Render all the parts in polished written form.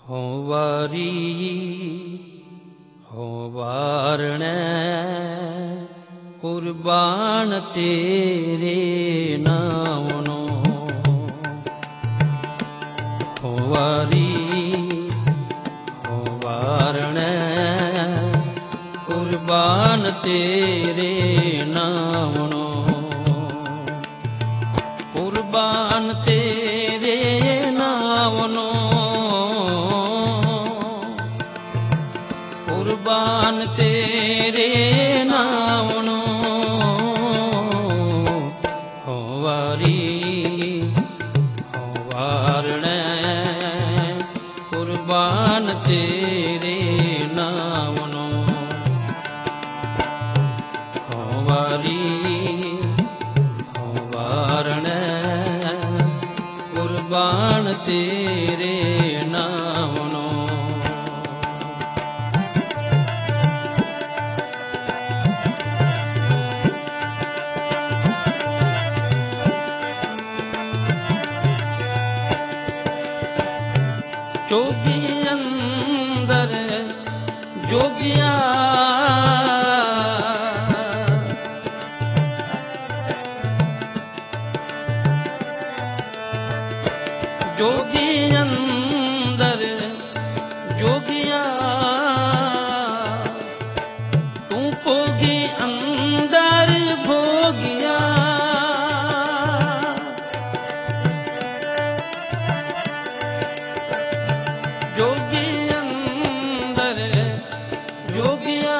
ਹੋਂ ਵਾਰੀ ਹੋਂ ਵਾਰਣੈ ਕੁਰਬਾਨ ਤੇਰੇ ਨਾਮਨੋ। ਹੋਂ ਵਾਰੀ ਹੋਂ ਵਾਰਣੈ ਕੁਰਬਾਨ ਤੇਰੇ ਨਾਮਨੋ। ਕੁਰਬਾਨ ਤੇਰੇ ਨਾਮਨੋ, ਕੁਰਬਾਨ ਤੇਰੇ ਨਾਮਨੋ। ਹੋਂ ਵਾਰੀ ਹੋਂ ਵਾਰਣੈ ਕੁਰਬਾਨ ਤੇਰੇ ਨਾਮਨੋ। ਹੋਂ ਵਾਰੀ ਹੋਂ ਵਾਰਣੈ ਕੁਰਬਾਨ ਤੇਰੇ ਨਾਮਨੋ। ਜੋਗੀ ਅੰਦਰ ਜੋਗਿਆ, ਜੋਗੀ ਅੰਦਰ ਜੋਗਿਆ, ਤੂੰ ਭੋਗੀ ਅੰਦਰ ਭੋਗਿਆ। ਜੋਗੀ ਅੰਦਰ ਜੋਗਿਆ,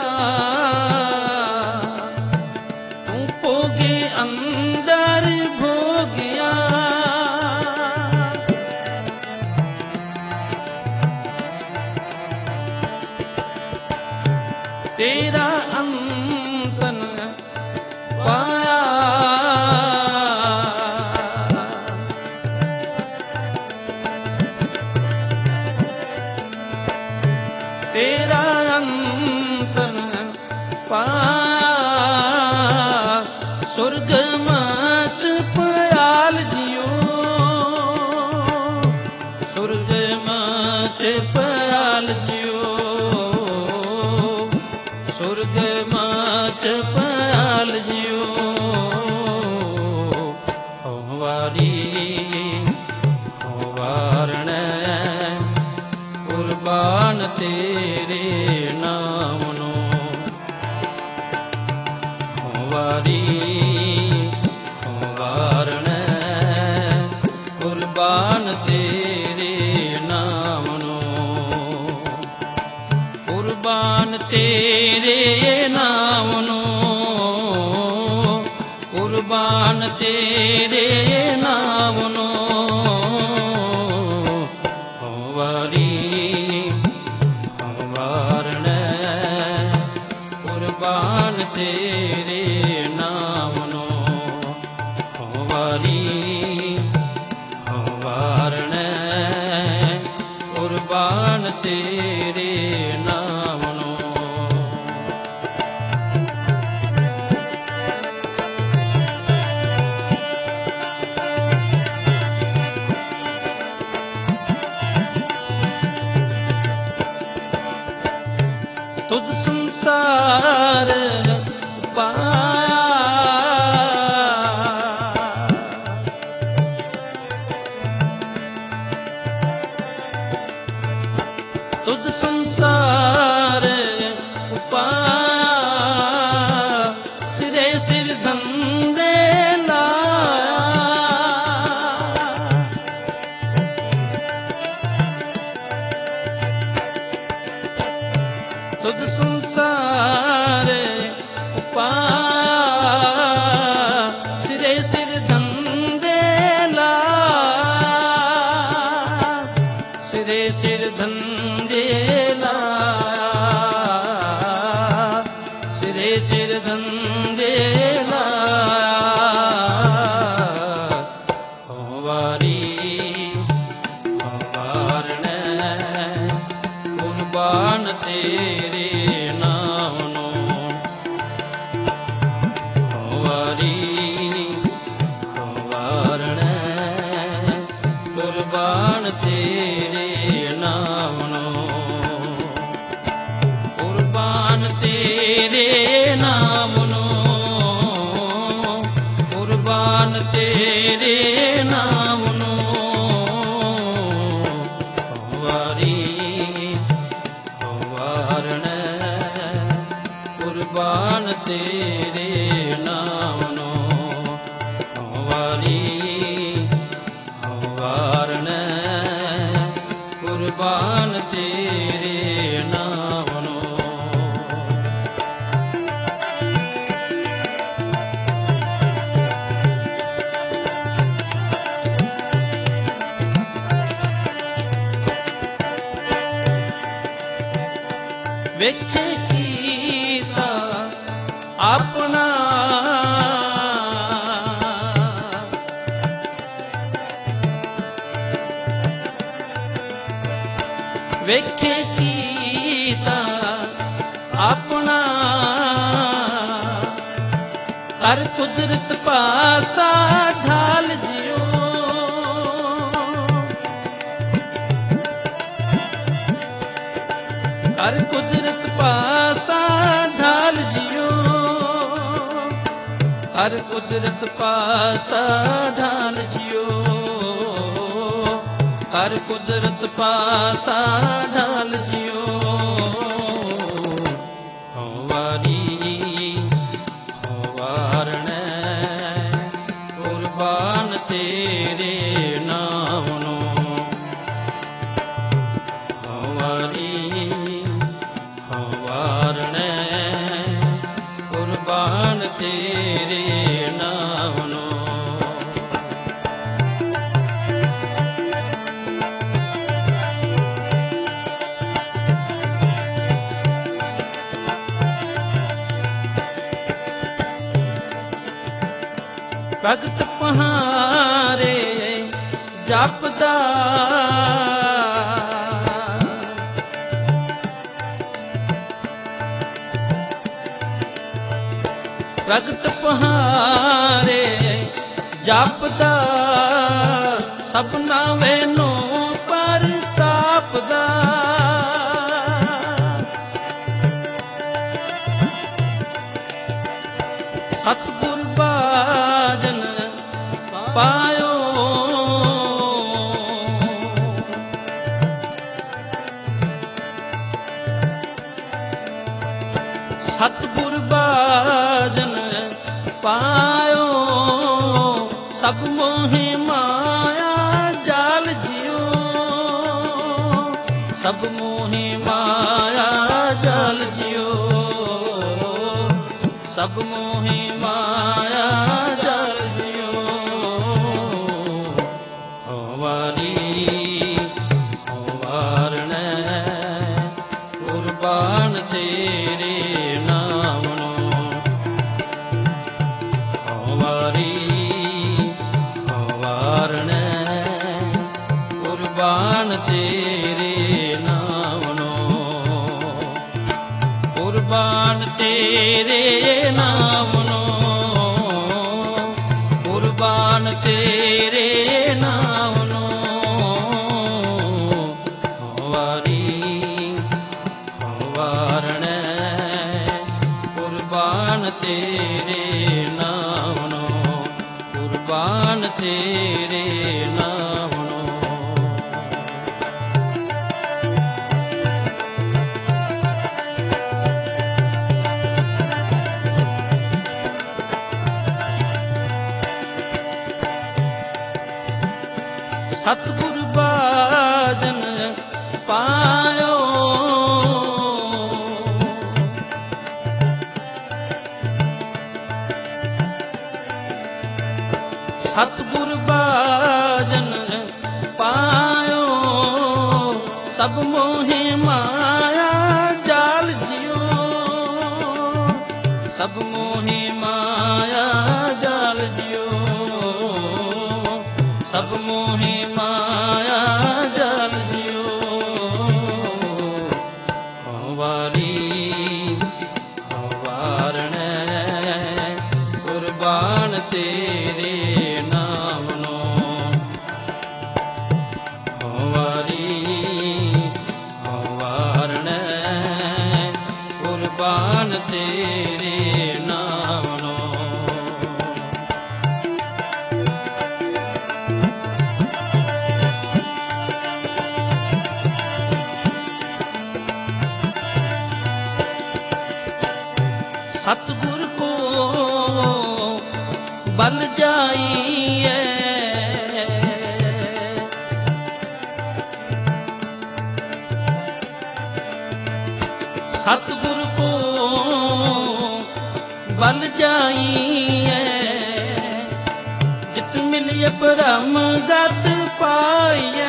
ਤੂੰ ਭੋਗੀ ਅੰਦਰ ਭੋਗਿਆ। ਤੇਰਾ ਅੰਤਨ ਪਾਇਆ, ਤੇਰਾ ਅੰਤਨ ਪਾਇਆ। ਸੁਰਗ ਮਚ ਪਿਆਲ ਜਿਉ, ਸੁਰਗ ਮਚ ਪਿਆਲ ਜਿਉ, ਸੁਰਗ ਮਚ ਪਿਆਲ ਜਿਉ। ਹੋਂ ਵਾਰੀ ਹੋਂ ਵਾਰਣੈ ਕੁਰਬਾਨ ਤੇਰੇ ਨਾਮਨੋ। ਹੋਂ ਵਾਰੀ ਹੋਂ ਵਾਰਣੈ ਕੁਰਬਾਨ ਤੇਰੇ ਨਾਮਨੋ। ਕੁਰਬਾਨ ਤੇਰੇ ਨਾਮਨੋ, ਕੁਰਬਾਨ ਤੇਰੇ ਨਾਮਨੋ। ਹੋਂ ਵਾਰੀ ਹੋਂ ਵਾਰਣੈ ਕੁਰਬਾਨ ਤੇਰੇ ਨਾਮਨੋ। ਹੋਂ ਵਾਰੀ ਹੋਂ ਵਾਰਣੈ ਕੁਰਬਾਨ ਤੇਰੇ ਨਾਮਨੋ। ਤੁਧ ਸੰਸਾਰ ਪਾਇਆ, ਤੁਧ ਸੰਸਾਰ ਪਾਇਆ। ਸਿਰੇ ਸਿਰ ਧੰਦੇ ਲਾਇਆ, ਤੁਧ ਸੰਸਾਰ ਪਾਇਆ। ਸਿਰੇ ਸਿਰ ਧੰਦੇ ਲਾਇਆ, ਸਿਰੇ ਸਿਰ ਧੰਦੇ ਲਾਇਆ, ਸਿਰੇ ਸਿਰ ਧੰਦੇ ਲਾਇਆ। ਹੋਂ ਵਾਰੀ ਹੋਂ ਵਾਰਣੈ ਕੁਰਬਾਨ ਤੇਰੇ ਨਾਮਨੋ। ਹੋਂ ਵਾਰੀ ਹੋਂ ਵਾਰਣੈ ਕੁਰਬਾਨ ਤੇਰੇ ਨਾਮ ਨੂੰ ਕੁਰਬਾਨ ਤੇਰੇ ਨਾਮ ਨੂੰ ਕੁਰਬਾਨ ਤੇਰੇ ਨਾਮ ਨੂੰ ਵਾਰੀ ਵਾਰਣੈ ਕੁਰਬਾਨ ਤੇਰੇ ਨਾਮ ਨੂੰ ਵਾਰੀ ਵਾਰਣੈ ਕੁਰਬਾਨ ਤੇਰੇ ਨਾਮ ਨੂੰ ਵੇਖੇ ਕੀਤਾ ਆਪਣਾ ਵੇਖੇ ਕੀਤਾ ਆਪਣਾ ਹਰ ਕੁਦਰਤ ਪਾਸਾ ਢਾਲ ਜਿਓ ਹਰ ਕੁਦਰਤ ਪਾਸਾ ਢਾਲ ਜਿਓ ਹਰ ਕੁਦਰਤ ਪਾਸਾ ਢਾਲ ਜਿਓ ਹਰ ਕੁਦਰਤ ਪਾਸਾ ਢਾਲ ਜਿਓ ਹਉ ਵਾਰੀ ਹਉ ਵਾਰਣੈ ਕੁਰਬਾਨ ਤੇਰੇ ਨਾਮ ਨੂੰ ਹਉ ਵਾਰੀ ਹਉ ਵਾਰਣੈ ਕੁਰਬਾਨ ਤੇਰੇ ਨਾਮ ਨੂੰ ਭਗਤ ਪਹਾਰੇ ਜਪਦਾ ਭਗਤ ਪਹਾਰੇ ਜਪਦਾ ਸਭਨਾ ਵੇਨੂੰ ਪਰਤਾਪਦਾ ਸਤਿਗੁਰ ਬਾਜਨ ਪਾਇਓ ਸਤਿਗੁਰ ਬਾਜਨ ਪਾਇਓ ਸਭ ਮੋਹਿ ਮਾਇਆ ਜਾਲ ਜਿਓ ਸਭ ਮੋਹਿ ਮਾਇਆ ਜਾਲ ਜਿਓ ਸਭ ਮੋਹਿ ਮਾਇਆ ਜਾਲ ਜਿਓ ਹਉ ਵਾਰੀ ਹਉ ਵਾਰਣੈ ਕੁਰਬਾਨ ਤੇਰੇ ਨਾਮ ਨੂੰ ਹਉ ਵਾਰੀ ਹਉ ਵਾਰਣੈ ਕੁਰਬਾਨ ਤੇਰੇ ਨਾਮ ਨੂੰ ਕੁਰਬਾਨ ਤੇਰੇ ਨਾਮ ਨੂੰ ਕੁਰਬਾਨ ਤੇਰੇ ਨਾਮ ਨੂੰ ਹਉ ਵਾਰੀ ਹਉ ਵਾਰਣੈ ਕੁਰਬਾਨ ਤੇਰੇ ਨਾਮ ਨੂੰ ਕੁਰਬਾਨ ਤੇਰੇ ਨਾਮ ਨੂੰ ਸਤਿਗੁਰ ਬਾਜਨ ਪਾਇਓ ਸਤਿਗੁਰ ਬਾਜਨ ਪਾਇਓ ਸਭ ਮੋਹਿ ਮਾਇਆ ਜਾਲ ਜਿਓ ਸਭ ਮੋਹਿ ਮਾਇਆ ਜਾਲ ਜਿਓ ਸਭ ਮੋਹਿ ਮਾਇਆ ਜਾਲ ਜਿਓ ਹਉ ਵਾਰੀ ਹਉ ਵਾਰਣੈ ਕੁਰਬਾਨ ਤੇਰੇ ਨਾਮ ਨੂੰ ਹਉ ਵਾਰੀ ਸਤਿਗੁਰ ਕੋ ਬਲ ਜਾਈਐ ਜਿਤ ਮਿਲਿਐ ਪਰਮ ਗਤ ਪਾਈਐ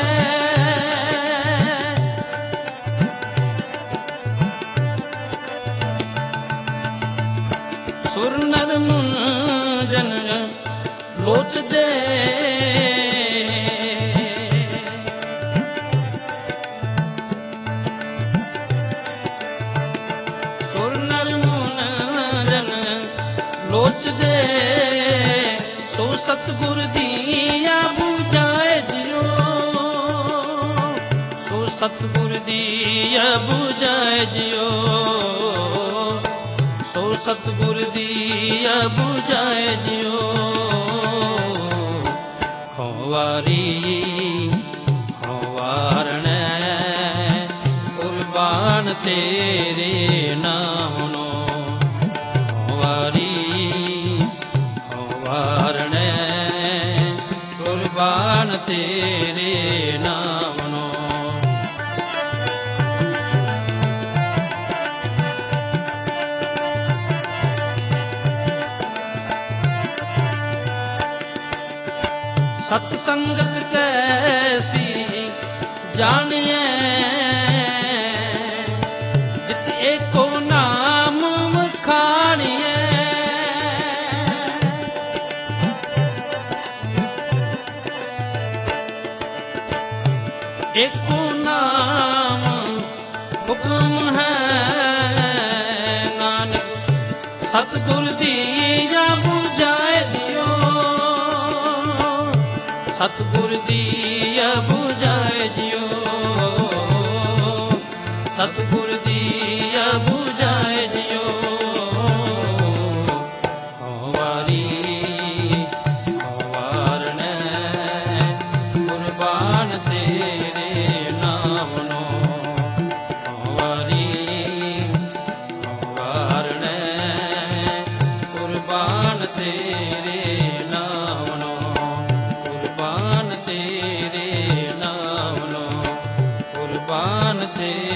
ਸੁਰ ਨਰ ਮੁਨ ਜਨ ਲੋਚਦੇ ਸੁਰ ਨਰ ਮੁਨ ਜਨ ਲੋਚਦੇ ਸੋ ਸਤਿਗੁਰ ਦੀਆ ਬੁਝਾਏ ਜਿਉ ਸੋ ਸਤਿਗੁਰ ਦੀਆ ਬੁਝਾਏ ਜਿਉ ਸੋ ਸਤਿਗੁਰ ਦੀਆ ਬੁਝਾਏ ਜਿਉ ਹਉ ਵਾਰੀ ਹਉ ਵਾਰਣੈ ਕੁਰਬਾਨ ਤੇਰੇ ਨਾਮ ਨੋ ਹਉ ਵਾਰੀ ਹਉ ਵਾਰਣੈ ਕੁਰਬਾਨ ਤੇਰੇ ਨਾਮ ਨੋ ਸਤ ਸੰਗਤ ਕੈਸੀ ਜਾਣੀਐ ਜਿਤ ਏਕੋ ਨਾਮ ਵਖਾਣੀਐ ਏਕੋ ਨਾਮ ਹੁਕਮ ਹੈ ਨਾਨਕ ਸਤਿਗੁਰ ਦੀਆ ਬੁਝਾਏ ਜਿਉ ਸਤਿਗੁਰ ਦੀਆ ਬੁਝਾਏ ਜਿਉ ਸਤਿਗੁਰ ਦੀਆ ਬੁਝਾਏ ਜਿਉ ਹਉ ਵਾਰੀ ਹਉ ਵਾਰਣੈ ਕੁਰਬਾਨ ਤੇਰੇ ਨਾਮ ਨੋ ਹਉ ਵਾਰੀ ਹਉ ਵਾਰਣੈ ਕੁਰਬਾਨ ਤੇਰੇ ਨਾਮ ਨੋ ਕੁਰਬਾਨ ਤੇਰੇ ਨਾਮ ਨੋ ਕੁਰਬਾਨ ਤੇਰੇ